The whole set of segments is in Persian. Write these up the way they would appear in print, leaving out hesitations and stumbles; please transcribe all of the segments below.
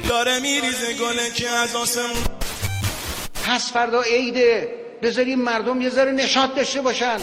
داره میریزه گله که از آسمون. پس فردا عیده، بذاریم مردم یه ذره نشاط داشته باشن.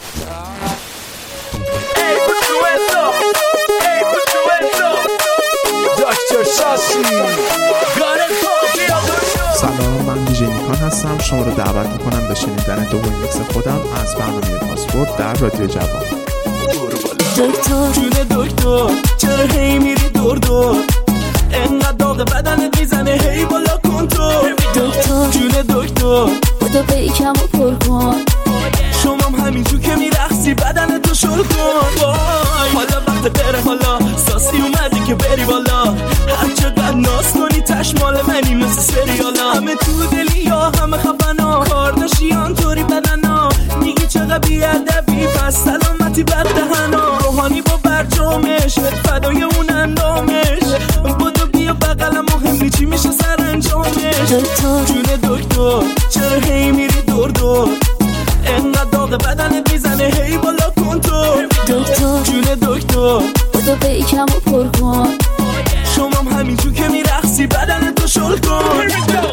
سلام، من دیجی نیکان هستم. شما رو دعوت میکنم به شنیدن دومین میکس خودم از برنامه پاسپورت در رادیو جوان. دکتر جون دکتر چرا هی میری دور دور، انقدر داغ بدنت میزنه هی بالا کنترل. دکتر جون دکتر بودو به یکم و پر کن، شمام همینجور که میرخصی بدنتو شل کن. حالا وقت بره، حالا ساسی اومدی که بری بالا، هر چقدر ناز کنی تش مال منی مثل سریالا. همه تو دلی یا همه خفنا، کارداشیان طوری بدنا، میگی چقدر بیادبی پس سلامتی بد دهنا. روحانی با برجامش فدای اون اندامش، بودو بیا بقلم مهم چی میشه سر انجامش. دکتر جون دکتر چرا هی میری دور دور، انقدر داغ بدنت میزنه هی بالا کنترل. دکتر جون دکتر بودو به یکم و پر کن، شمام همینجور که میرخصی بدنتو شل کن.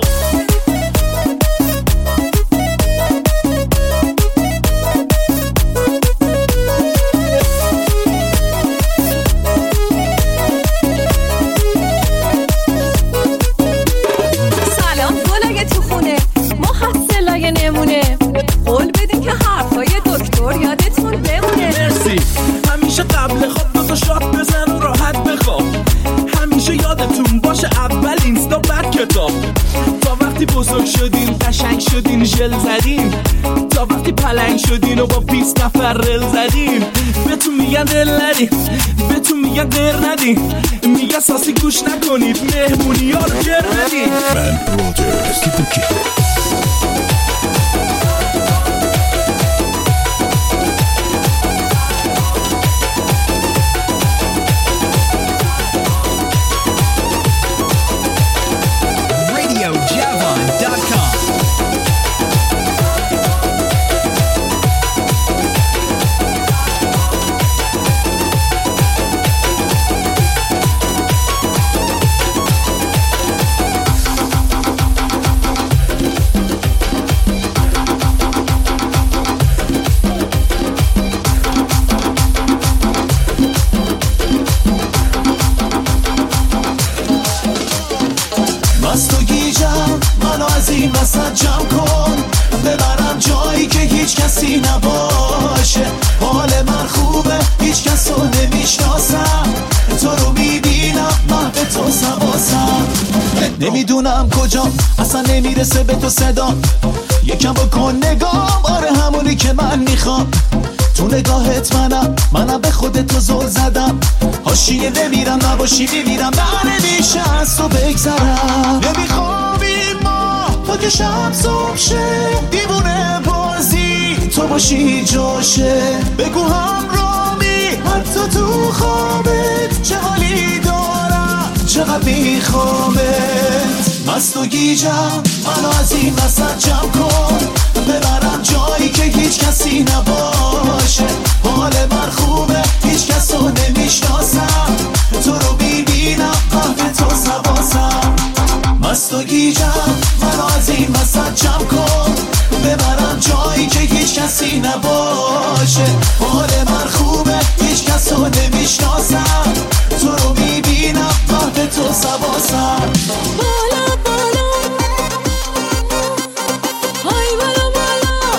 سلام گلای تو خونه، محصلای نمونه، قول بدین که حرفای دکتر یادتون بمونه. مرسی. همیشه قبل خواب دو تا شات بزن و راحت بخواب، همیشه یادتون باشه اول اینستا بعد کتاب. تا وقتی بزرگ شدین قشنگ شدین ژل زدین، تا وقتی پلنگ شدین و با 20 نفر رل زدین. بهتون میگن دل ندین، بهتون میگن غیر ندین، میگن ساسی گوش نکنید مهمونی ها رو گر ندین. من برودرز کی وسط جمع کن، ببرم جایی که هیچ کسی نباشه. حال من خوبه هیچ کس رو نمیشناسم، تو رو میبینم من به تو سواسم. نمیدونم کجا اصلا نمیرسه به تو صدا، یکم بکن نگام، آره همونی که من میخوام. تو نگاهت منم به خودت تو زل زدم، حاشیه نمیرم نباشی میمیرم، نمیشه از تو بگذرم. نمیخوابیم ما تا که شب صبح شه، دیوونه بازی تو باشی جاشه. بگو همرامی حتی تو خوابت چه حالی دارم، چقدر میخوامت. مست و گیجم منو از این وسط جمع کن، ببرم جایی که هیچ کسی نباشه. حال من خوبه هیچ کس رو نمیشناسم، تو رو میبینم قهر تو سواسم. مست و گیجم منو از این وسط جمع کن، ببرم جایی که هیچ کسی نباشه. حال من خوبه هیچ کس رو نمیشناسم، تو رو میبینم قهر تو سواسم. بالا بالا های بالا بالا،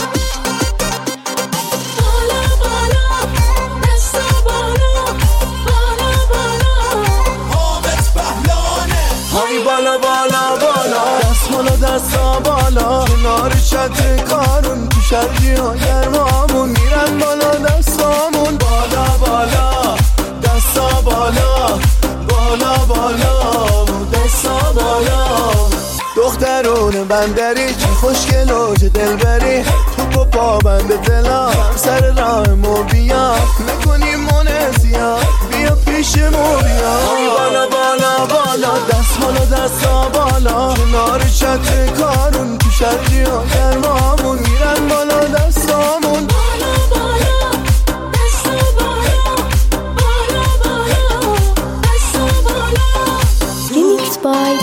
بالا بالا دستا بالا، بالا بالا حامد بهلانه. های بالا بالا بالا، دست بالا دستا بالا، کنار چتر کارون تو شرقی ها گرمامون میرن بالا دستامون. بالا بالا دستا بالا، بالا بالا دستا بالا. دخترون بندری چه خوشگل و چه دلبری، تو پا بند دلا سر راه مو بیا، میکنیم منزیا بیا پیش مو بیا. بالا بالا بالا دست بالا دستا بالا، کنار چتر کارون تو شرقی ها گرمامون میرن بالا دستامون.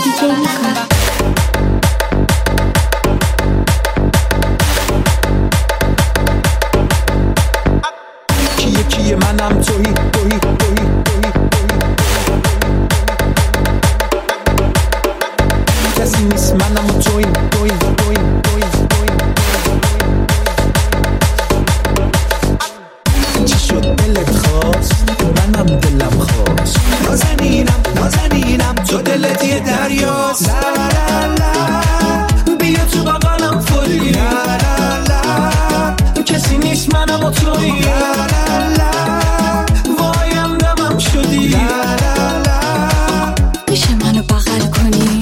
دیجی میکنم. کیه منم تویی کسی نیست منم و تویی چی شد دلت خواست منم دلم خواست نازنینم تو دلت یه دریاست لا لا لا بیا تو بغلم فوری لا لا لا کسی نیست منم و تویی لا لا لا وایم دمم شدی لا لا لا میشه منو بغل کنی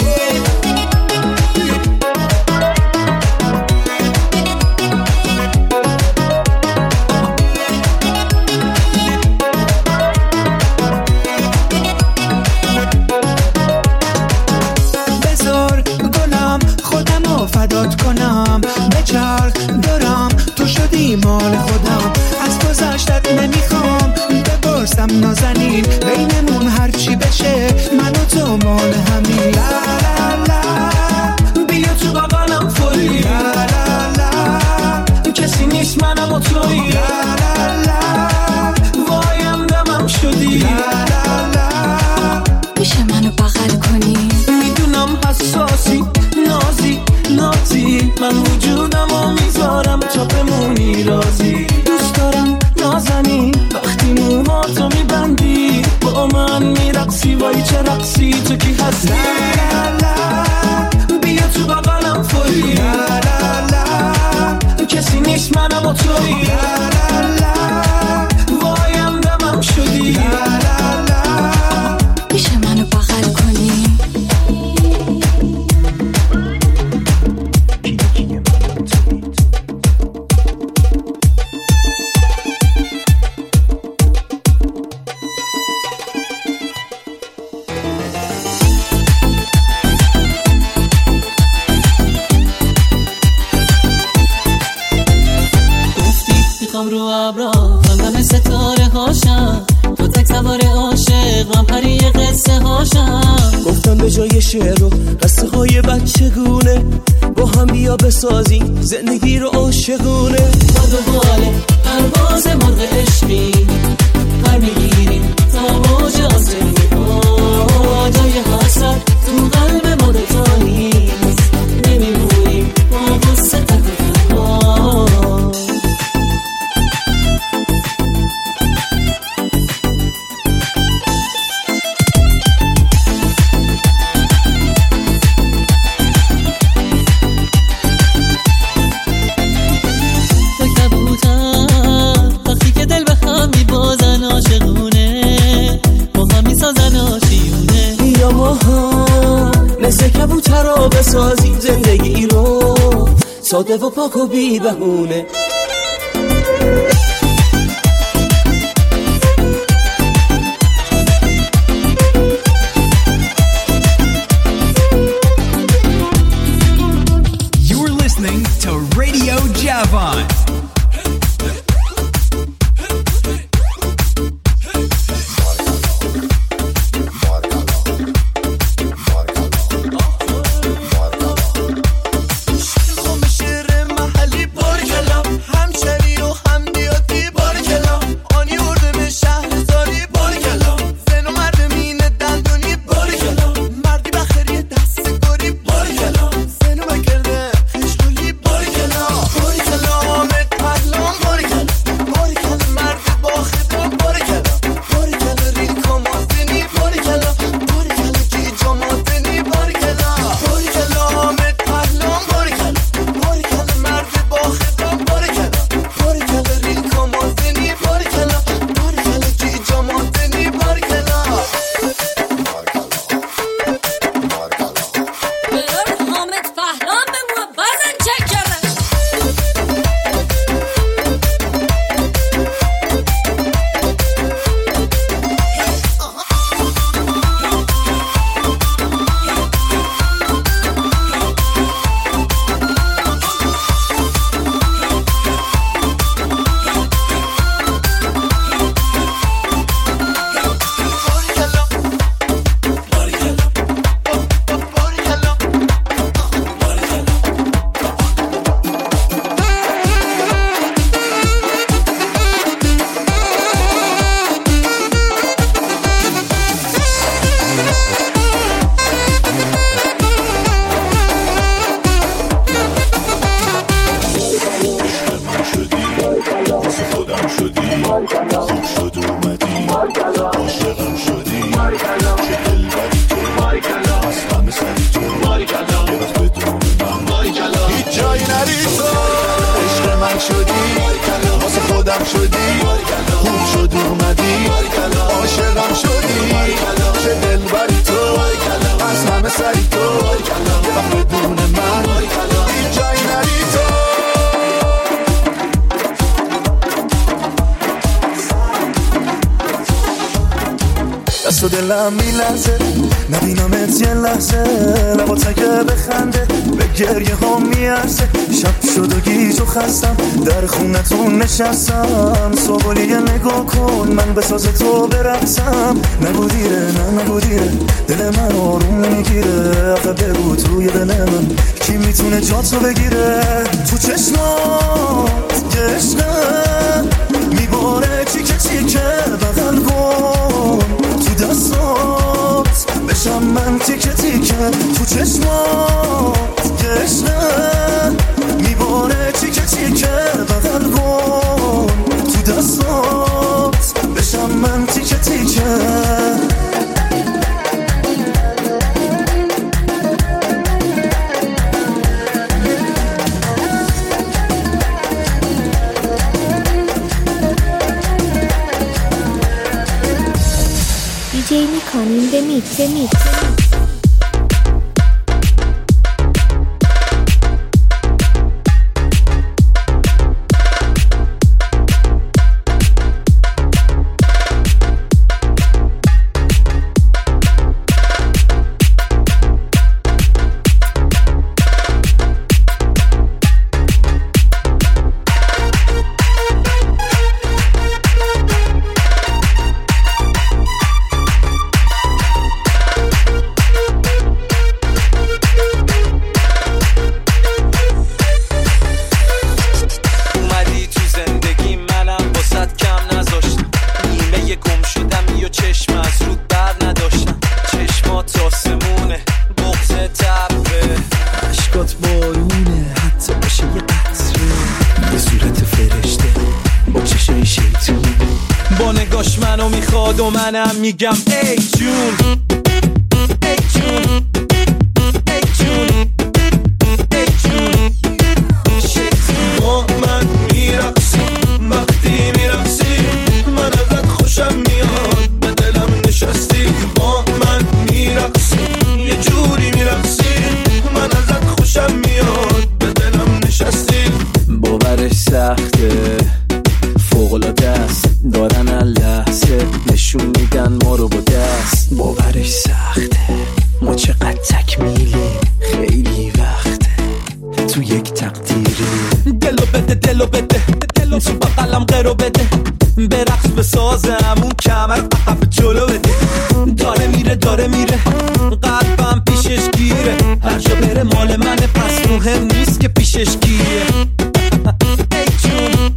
فدات کنم بچرخ دارم تو شدی مال خودم از گذشتت نمیخوام بپرسم نازنین بینمون هرچی بشه من و تو مال همین لا لا لا بیا تو بغلم فوری لا لا لا کسی نیست منم و تویی لا لا لا وایم دمم شدی لا لا لا میشه منو بغل کنی میدونم حساسی نازی من وجودمو میذارم تا بمونی رازی دوست دارم نازنین وقتی موهاتو میبندی با من میرقصی وای چه رقصی تو کی هستی لا لا بیا تو بغلم فوری لا لا لا کسی نیست منم و تویی لا لا لا وایم دمم شدی لا لا لا میشه منو بغل کنی رو ابرا خندم ستاره هاشم تو تک سوار عاشق من پری قصه هاشم گفتم به جای شعر و قصه های بچگونه با هم بیا بسازیم زندگی رو عاشقونه باد و باله پرواز مرغ عشقی پر میگیریم تا موج آسمون جای حسد تو قلب ما دوتاییست نمیمونیم با قصه تک تنها مثل کبوترها بسازیم زندگی رو ساده و پاک و بی بهونه You're listening to Radio Javon. همشوی و هم بیاد عاشقم شدی خوب شد اومدی عاشقم شدی چه دلبری تو از همه سری تو یه وقت بدون من هیچ جایی نری تو دست و دلم میلرزه نبینمت یه لحظه لبات اگه بخنده به گریه ها میارزه شب شد و گیج و خستم در خونتون نشستم صبح یه نگاه کن من به ساز تو برقصم نگو دیره نه نگو دیره دل من آروم میگیره آخه بگو توی دل من کی میتونه جاتو بگیره تو چشمات یه عشقه میباره چیکه چیکه بغل کن تو دستات بشم من تیکه تیکه تو چشمات یه عشقه میباره تیکه تیکه بغل کن تو دستات بشم من تیکه تیکه دیجی میکنیم به میت و منم میگم ای جون ای جون ای جون ای جون با من میرقصی وقتی میرقصی من ازت خوشم میاد به دلم نشستی با من میرقصی یه جوری میرقصی من ازت خوشم میاد به دلم نشستی باورش سخته فوق‌العاده است دارن اللحظه نشون میدن ما رو با دست باورش سخته ما چقدر تکمیلیم خیلی وقته تو یک تقدیری دلو بده تو بقلم قرو بده برقص بسازم اون کمر عقب جلو بده داره میره قلبم پیشش گیره هر جا بره مال منه پس مهم نیست که پیشش گیره ای جون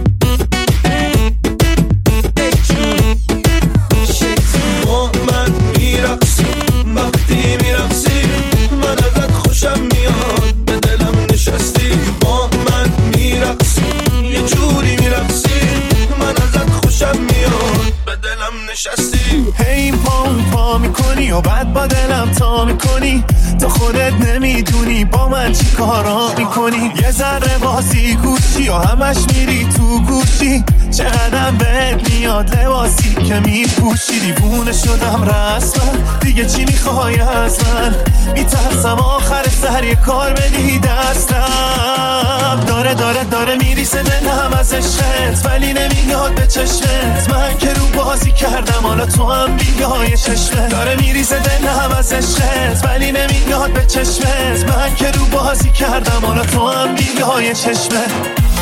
با من میرقصی وقتی میرقصی من ازت خوشم میاد به دلم نشستی با من میرقصی یه جوری میرقصی من ازت خوشم میاد به دلم نشستی هی پا میکنی و بعد با دلم تا میکنی تو خودت نمیدونی با من چی کارا میکنی یه ذره بازی گوشی و همش میری تو گوشی چقدر بهت میاد لباسی که میپوشی دیوونه شدم رسما دیگه چی میخوای از من میترسم آخر سر یه کار بدی دستم داره میریسه دلم از عشقت ولی نمیاد به چشمت من که رو بازی کردم حالا تو هم بیای چشمت داره میریسه دلم از عشقت ولی نمیاد به چشمت من که رو بازی کردم حالا تو هم بیای چشمت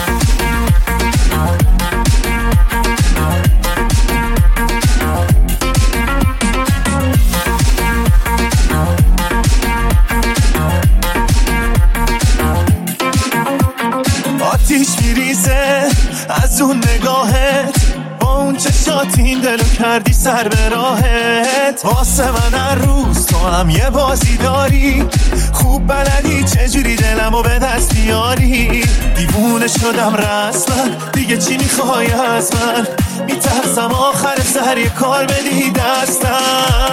آتیش میریزه از اون نگاهت با اون چشات این دلو کردی سر به راهت واسه من هر روز تو هم یه بازی داری خوب بلدی چجوری دلمو به دست بیاری دیوونه شدم رسما دیگه چی میخوای از من میترسم آخر سر یه کار بدی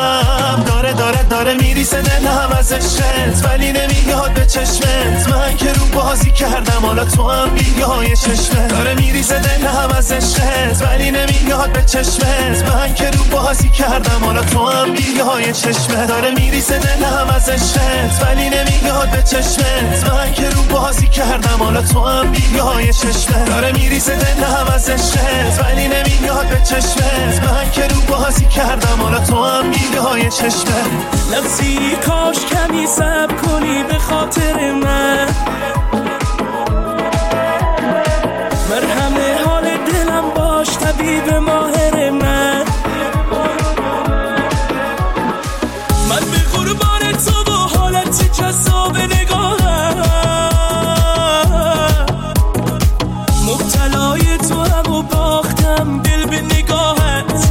دستم داره میریسه دلم از عشقت ولی نمیاد به چشمت من که رو بازی کردم حالا تو هم بیای چشمه داره میریزه دلم از عشقت ولی نمیاد به چشمت من که رو بازی کردم حالا تو هم بیای چشمه داره میریزه دلم از عشقت ولی نمیاد به چشمت من که رو بازی کردم حالا تو هم بیای چشمه داره میریزه دلم از عشقت ولی نمیاد به چشمت من که رو بازی کردم حالا تو هم بیای چشمه لحظی کاش کمی صبر کنی به خاطر من مرهم حال دلم باش طبیب ماهر من به قربان تو و حالت جذاب نگاهم مبتلای تو هم و باختم دل به نگاهت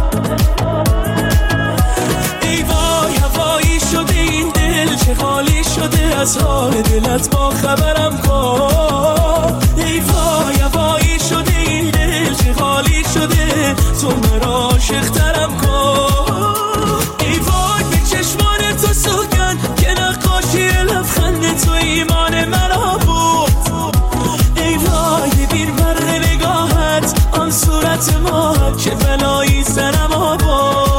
ای وای هوایی شده این دل چه خالی شده از حال دلت با خبرم کن ای وای هوایی شده این دل چه خالی شده تو مرا عاشق‌ترم کن ای وای به چشمان تو سوگن که نقاشی لبخند تو ایمان مرا بود ای وای ببین برق نگاهت آن صورت ما چه بلایی سرم آورد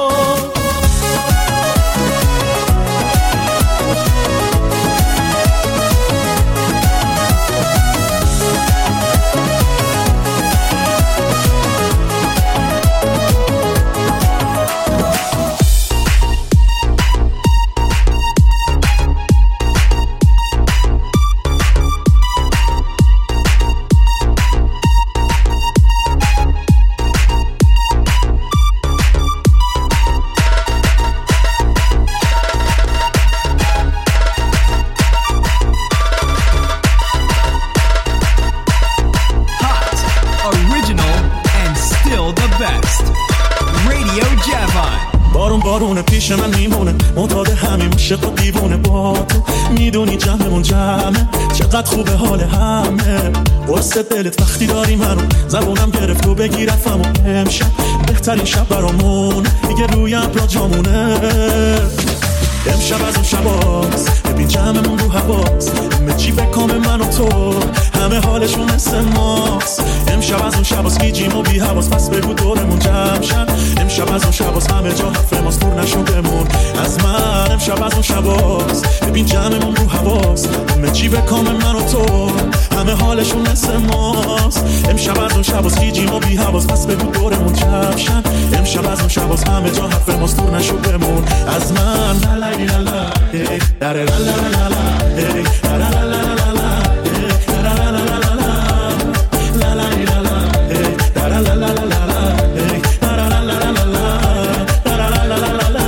بارون پیش من میمونه معتاد همین عشق و دیوونه با تو میدونی جمعمون جمعه چقدر خوبه حال همه قرص دلت وقتی داری منو زبونم گرفت و بگیرفم و امشب بهترین شب برامونه دیگه رویم را جامونه امشب از اون شباست ببین جمعمون رو هواست همه چی به کام من و تو همه حالشون مثل ماست امشب از اون شباست گیجیم و بی حواس پس بگو دورمون جمع شن امشب از اون شباست همه جا حرف ماست دور نشو بمون از من امشب از اون شباست ببین جمعمون رو هواست همه چی به کام من و تو همه حالشون مثل ماست امشب از اون شباست گیجیم و بی حواس پس بگو دورمون جمع شن امشب از اون شباست همه جا حرف ماست دور نشو بمون از من لا لا hey la la la la la hey la la la la la la hey la la la la la la la la la la hey la la la la la la hey la la la la la la la la la la la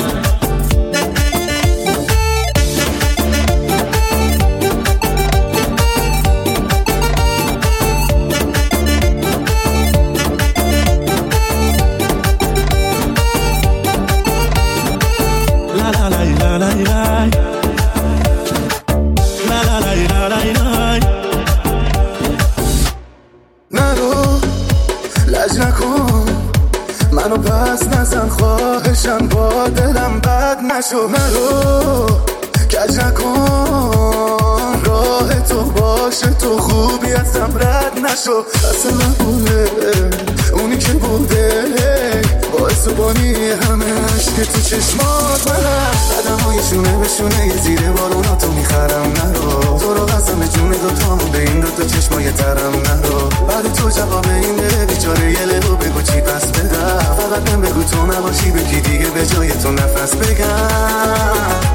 منو پس نزن خواهشم با دلم بد نشو منو کج نکن راه تو باشه تو خوبی ازم رد نشو اصلا نبونه اونی که بوده باعث و بانی همه عشق تو چشمات منم قدم های شونه به شونه یه زیر بارونا تو میخرم نرو تو رو قسم جون دوتامون به این دوتا چشمای ترم نرو بعد تو جواب این دل بیچاره یه لبو بگو چی پس بدم فقط من بگو تو نباشی بگی دیگه به جای تو نفس بگم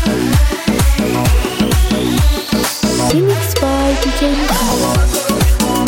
Remix by DJ Nikan.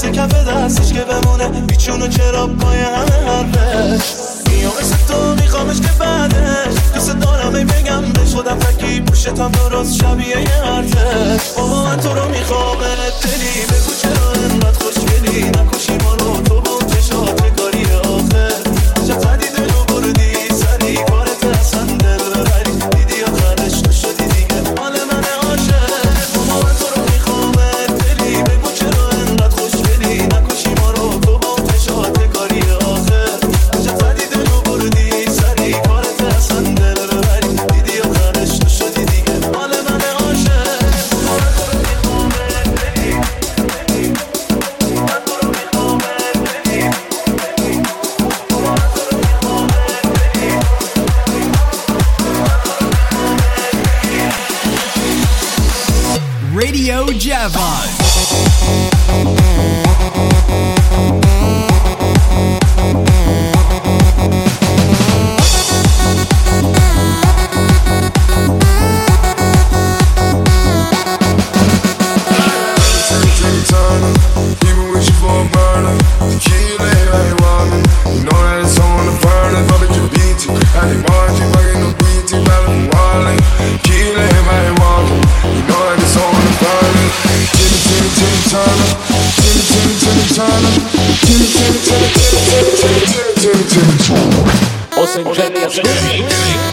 واسه کف دستش که بمونه بیچونو چرا پای همه حرفه میام مثل تو میخوامش که بعدش دوست دارم ای بگم بهش خودم فکی پوشتم درست شبیه یه هرته بابا من تو رو میخوام دلی بگو چرا انقدر خوشگلی نکشی ما رو تو با چشات کاری آخر چقدی دلو بردی سری کارت اصلا دل ببری دیدی آخرش تو شدی دیگه مال من عاشق بابا من تو رو میخوام دلی بگو چرا انقدر خوشگلی نکشی ما رو تو با چشات کاری آخر چقدی دلو بردی سری کارت اصلا دل ببری دیدی آخرش تو شدی دیگه مال من عاشق بابا من تو رو میخوام دلی من تو رو میخوام دلی Radio Javon. People wishing for a burner. Tequila, I want it. You know that it's on the burner. Fuck your beat. I need more. Keep fucking no beat. Better than Wally. Tequila, I want it. You know that it's on the burner. Timmy, Timmy, Timmy Turner. Timmy, Timmy, Timmy Turner. Timmy, Timmy, Timmy, Timmy, Timmy, Timmy, Timmy, Timmy, Timmy Turner.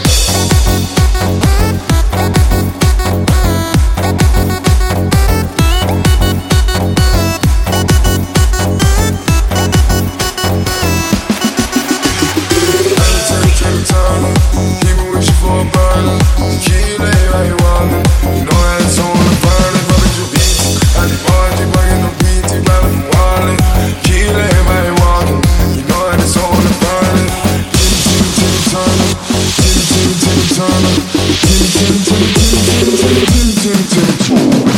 People wishing for a burner. Tequila, I want it. You know that it's on the burner. Fuck your beat. I need more. Keep fucking no beat. Better than Wally. Tequila, I want it. You know that it's on the burner. Timmy, Timmy, Timmy Turner. Timmy, Timmy, Timmy Turner. Timmy, Timmy, Timmy, Timmy, Timmy, Timmy, Timmy, Timmy, Timmy.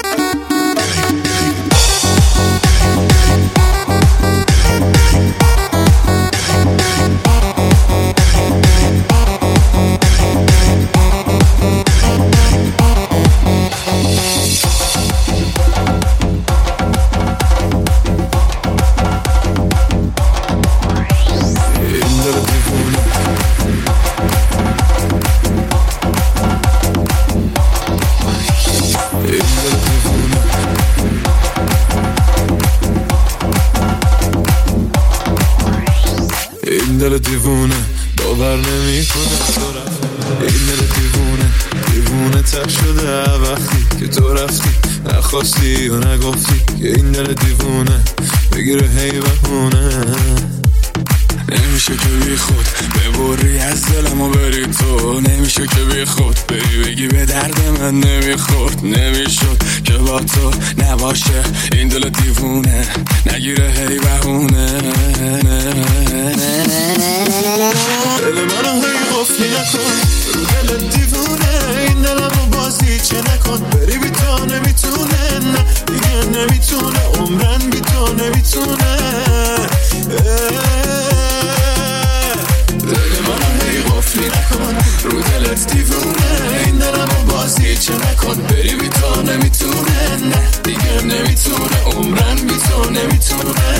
این دل دیوونه باور نمیکنه این دل دیوونه دیوونه تر شده وقتی که تو رفتی نخواستی و نگفتی که این دل دیوونه بگیره هی بهونه نمیشه که بی خود ببری از دلم و بری تو نمیشه که بی خود بری بگی به درد من نمیخورد نمیشد که با تو نباشه این دل دیوونه نگیره هی بهونه دل منو هی قفلی نکن رو دل دیوونه این دلم رو بازی چه نکن بری بی تو نمیتونه نه دیگه نمیتونه عمرن بی تو نمیتونه دل منو هی قفلی نکن رو دلت دیوونه این دلم رو بازی چه نکن بری بی تو نمیتونه نه دیگه نمیتونه عمرن بی تو نمیتونه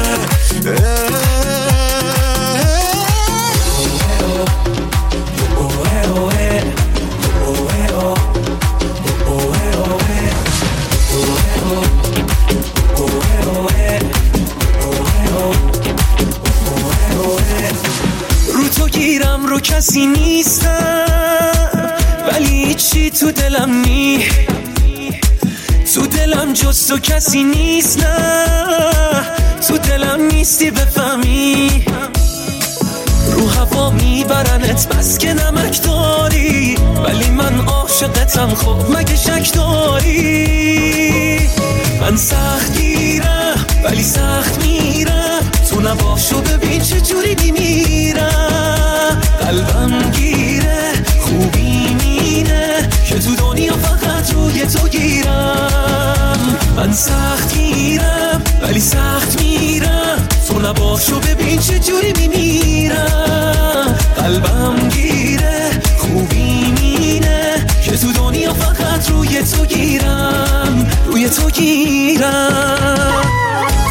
رو تو گیرم رو کسی نیستم ولی چی تو دلم نی تو دلم جز تو کسی نیست نه تو دلم نیستی بفهمی رو هوا میبرنت بس که نمک داری ولی من عاشقتم خب مگه شک داری من سخت گیرم ولی سخت میرم تو نباشو ببین چه جوری میمیرم قلبم گیره خوبی مینه که تو دنیا فقط روی تو گیرم من سخت گیرم ولی سخت میرم تو نباشو ببین چه جوری میمیرم قلبم گیره خوبی مینه که تو دنیا فقط روی تو گیرم روی تو گیرم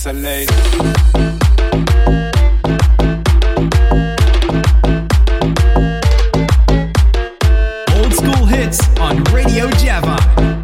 it's a lady. Old school hits on Radio Java.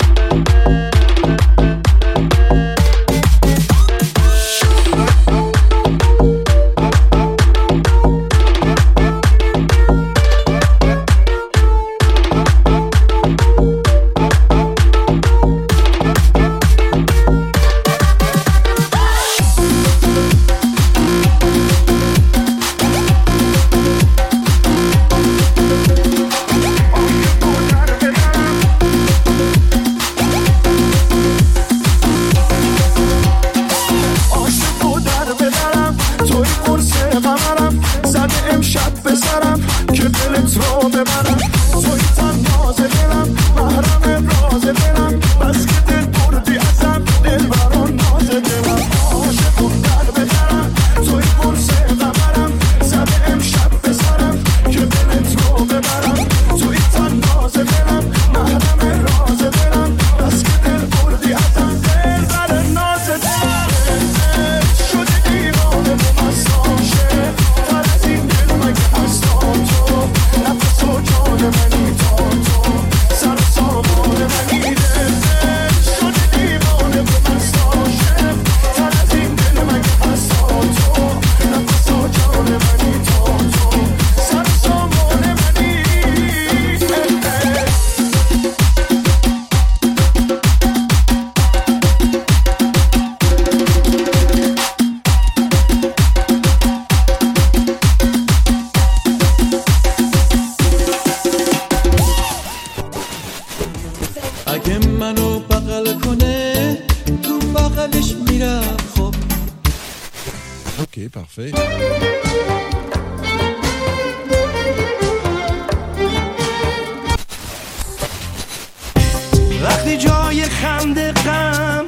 وقتی جای خنده غم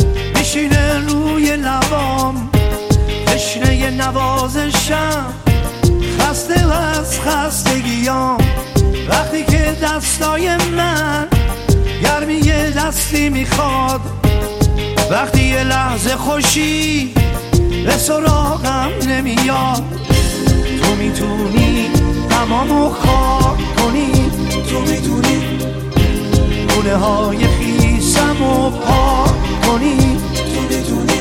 میشینه روی لبام، تشنه نوازشم، خسته از خستگیام. وقتی که دستای من گرمی دستی میخواد، وقتی یه لحظه خوشی به سراغم نمیاد، تو میتونی تمامو خاک کنی، تو میتونی گونه های خیسمو پاک کنی، تو میتونی،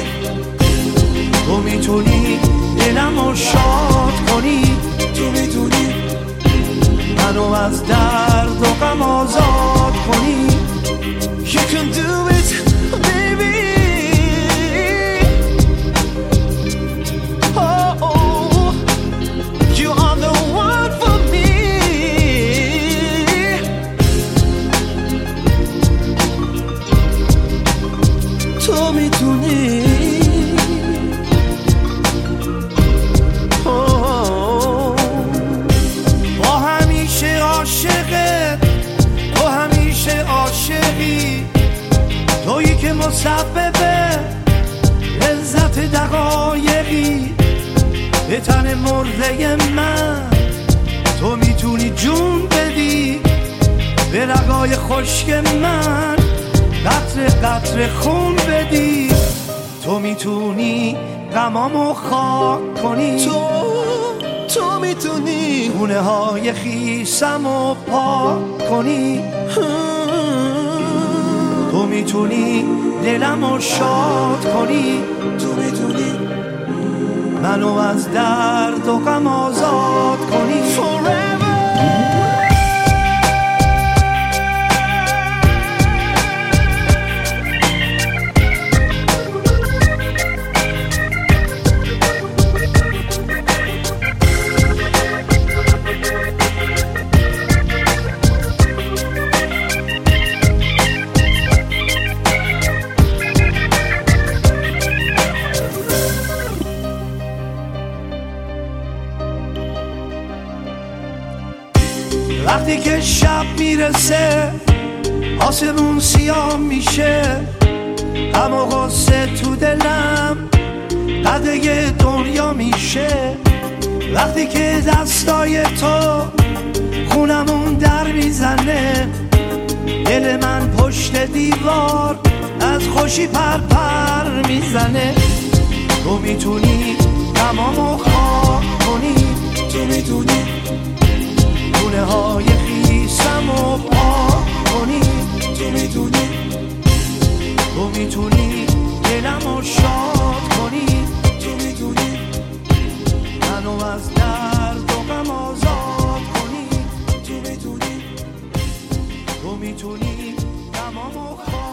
تو میتونی دلمو شاد کنی، تو میتونی منو از درد و غم آزاد کنی. You can do it, baby. Oh, oh, you are the one for me. تو میتونی با همیشه عاشقت، تو همیشه عاشقی، تویی که مسببه لذت دقایقی به تن مرده من. تو میتونی جون بدی به رگای خشک من، قطره قطره خون بدی، تو میتونی غمامو خاک کنی، تو میتونی گونه های خیسمو پاک کنی، تو میتونی دلمو شاد کنی، تو میتونی منو از درد و غم آزاد کنی. Forever. وقتی که شب میرسه آسمون سیاه میشه، غم و غصه تو دلم قده دنیا میشه. وقتی که دستای تو خونمون در میزنه، دل من پشت دیوار از خوشی پر پر میزنه. تو میتونی تمامو خواه کنی، تو میتونی گونه های خیسمو پاک کنی، تو میتونی، تو میتونی دلمو شاد کنی، تو میتونی منو از درد و غم آزاد کنی، تو میتونی، تو میتونی تمامو خواه